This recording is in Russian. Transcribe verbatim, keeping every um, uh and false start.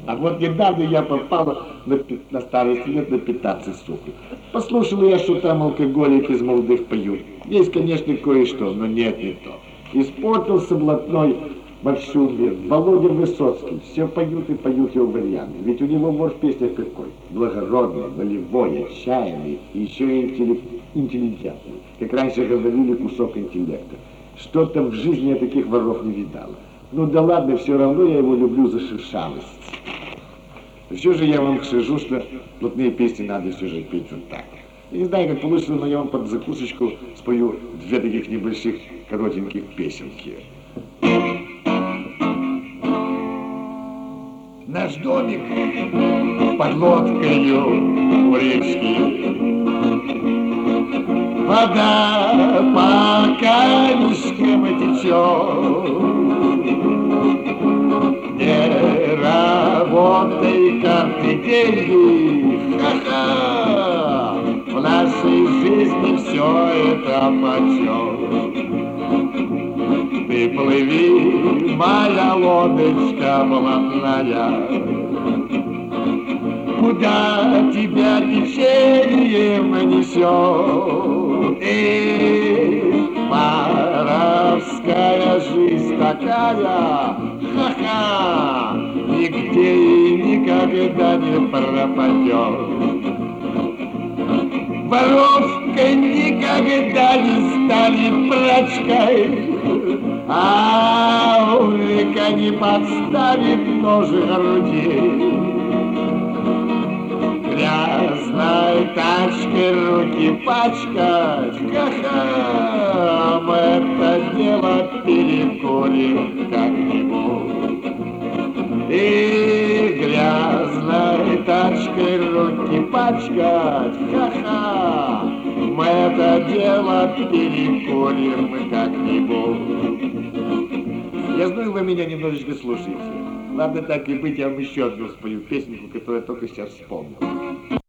А вот недавно я попала на, на старости лет на пятнадцать суток. Послушал я, что там алкоголики из молодых поют. Есть, конечно, кое-что, но нет, не то. Испортился блатной маршрут, Володя Высоцкий. Все поют и поют его варианты. Ведь у него вор в песнях какой. Благородный, волевой, отчаянный и еще и интеллигентный. Как раньше говорили, кусок интеллекта. Что-то в жизни я таких воров не видала. Ну да ладно, все равно я его люблю за шершавость. Все же я вам скажу, что блатные песни надо все же петь вот так. Я не знаю, как получится, но я вам под закусочку спою две таких небольших коротеньких песенки. Наш домик под лодкою у речки. Вода по камешкам течет. Не работай, карты, деньги, ха-ха. В нашей жизни все это почет. Ты плыви, моя лодочка блатная, куда тебя течением несет. Эх, воровская жизнь такая, ха-ха, нигде и никогда не пропадет. Воровка никогда не станет прачкой, а улика не подставит ножи груди. Грязной тачкой руки пачкать, ха-ха, мы это дело перекурим как-нибудь. И грязной тачкой руки пачкать, ха-ха, мы это дело перекурим как-нибудь. Я знаю, вы меня немножечко слушаете. Ладно, так и быть, я вам еще одну спою песенку, которую я только сейчас вспомнил.